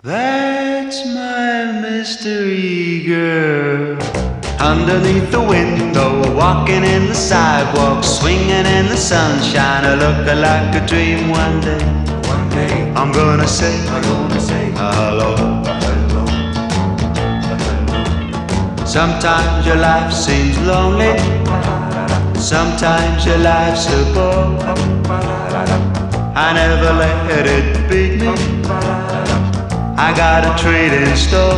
That's my mystery girl. Underneath the window, walking in the sidewalk, swinging in the sunshine, I look like a dream. One day, I'm gonna say hello. Sometimes your life seems lonely, sometimes your life's a bore. I never let it beat me, I got a treat in store.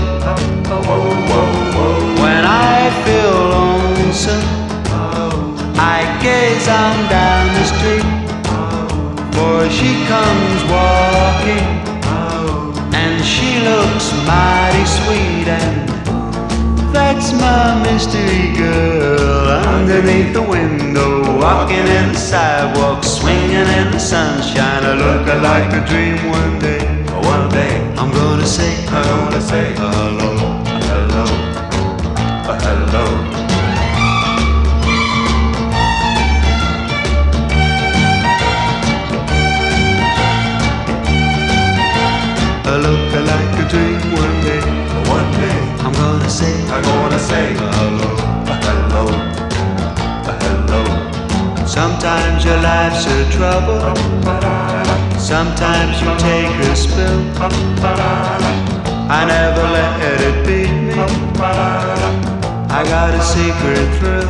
When I feel lonesome, I gaze on down the street, for she comes walking, and she looks mighty sweet. And that's my mystery girl. Underneath the window, walking in the sidewalk, swinging in the sunshine, I look like a dream. One day, I'm gonna say hello, hello, hello. I look like a dream. One day, I'm gonna say hello, hello, hello. Sometimes your life's a trouble, sometimes you take a spill. I never let it beat me, I got a secret thrill.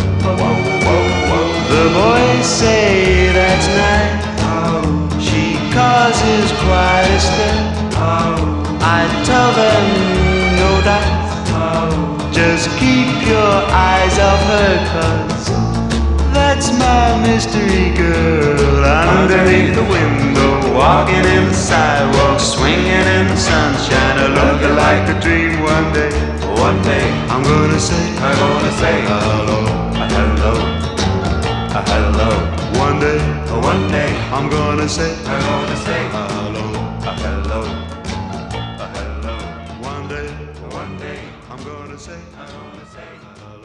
The boys say that's nice, she causes quite a stir. I tell them no doubt, just keep your eyes off her, 'cause that's my mystery girl. Underneath the window, walking in the sidewalk, swinging in the sunshine, I look like a dream. One day, I'm gonna say hello, hello, hello. One day, I'm gonna say hello, hello, hello. One day, I'm gonna say hello.